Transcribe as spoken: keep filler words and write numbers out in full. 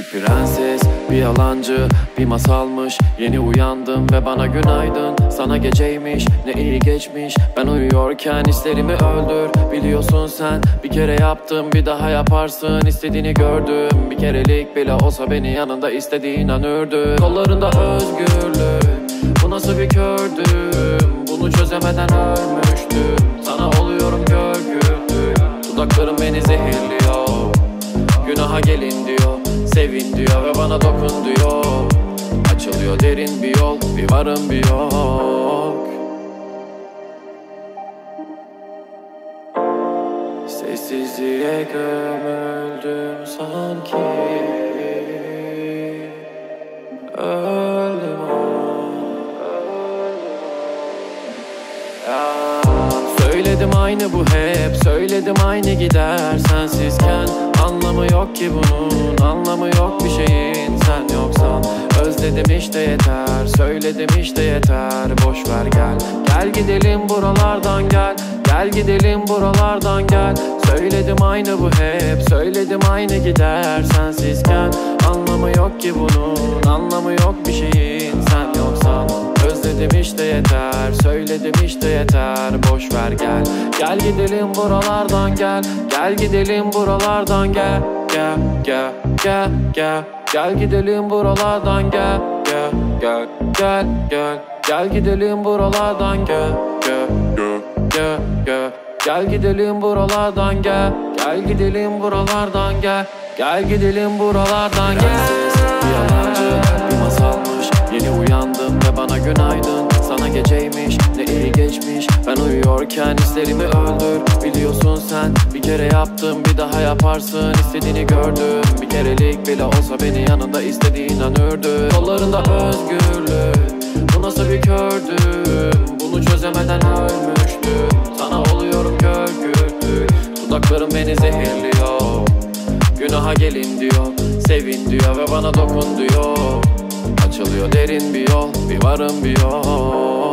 Bir prenses, bir yalancı, bir masalmış. Yeni uyandım ve bana günaydın. Sana geceymiş, ne iyi geçmiş. Ben uyuyorken hislerimi öldür. Biliyorsun sen, bir kere yaptım, bir daha yaparsın. İstediğini gördüm, bir kerelik bile olsa beni yanında istediğin an ürdü. Kollarında özgürlük, bu nasıl bir kördüm. Bunu çözemeden ölmüştüm. Sana oluyorum kör kürdüm. Dudaklarım beni zehirliyor. Günaha gelin diyor, sevin diyor ve bana dokun diyor. Açılıyor derin bir yol, bir varım bir yok. Sessizliğe gömüldüm sanki. Öldüm ya. Söyledim aynı bu hep, söyledim aynı gider sensizken. Anlamı yok ki bunun, anlamı yok bir şeyin sen yoksan. Özledim işte yeter, söyledim işte yeter. Boş ver gel, gel gidelim buralardan gel. Gel gidelim buralardan gel. Söyledim aynı bu hep, söyledim aynı gider sensizken. Anlamı yok ki bunun, anlamı yok bir şeyin sen yoksan. Özledim işte yeter, söyledim işte yeter. Boş ver gel, gel gidelim buralardan gel. Gel gidelim buralardan gel. Gel, gel, gel, gel. Gel gidelim buralardan gel. Gel, gel, gel, gel. Gel gidelim buralardan gel. Gel, gel, gel, gel. Gel gidelim buralardan gel. Gel gidelim buralardan gel. Gel gidelim buralardan gel. Bir yalancı, bir masalmış. Yeni uyandım ve bana günaydın. Sana geceymiş, ne iyi geçmiş. Ben uyuyorken hislerimi öldür. Biliyorsun sen, bir kere yaptım, bir daha yaparsın. İstediğini gördüm, bir kerelik bile olsa beni yanında istediğin an ürdü. Kollarında özgürlük, bu nasıl bir kördüm. Bunu çözemeden ölmüştüm. Sana oluyorum kör kürdüm. Dudaklarım beni zehirliyor. Günaha gelin diyor, sevin diyor ve bana dokun diyor. Açılıyor derin bir yol, bir varım bir yok.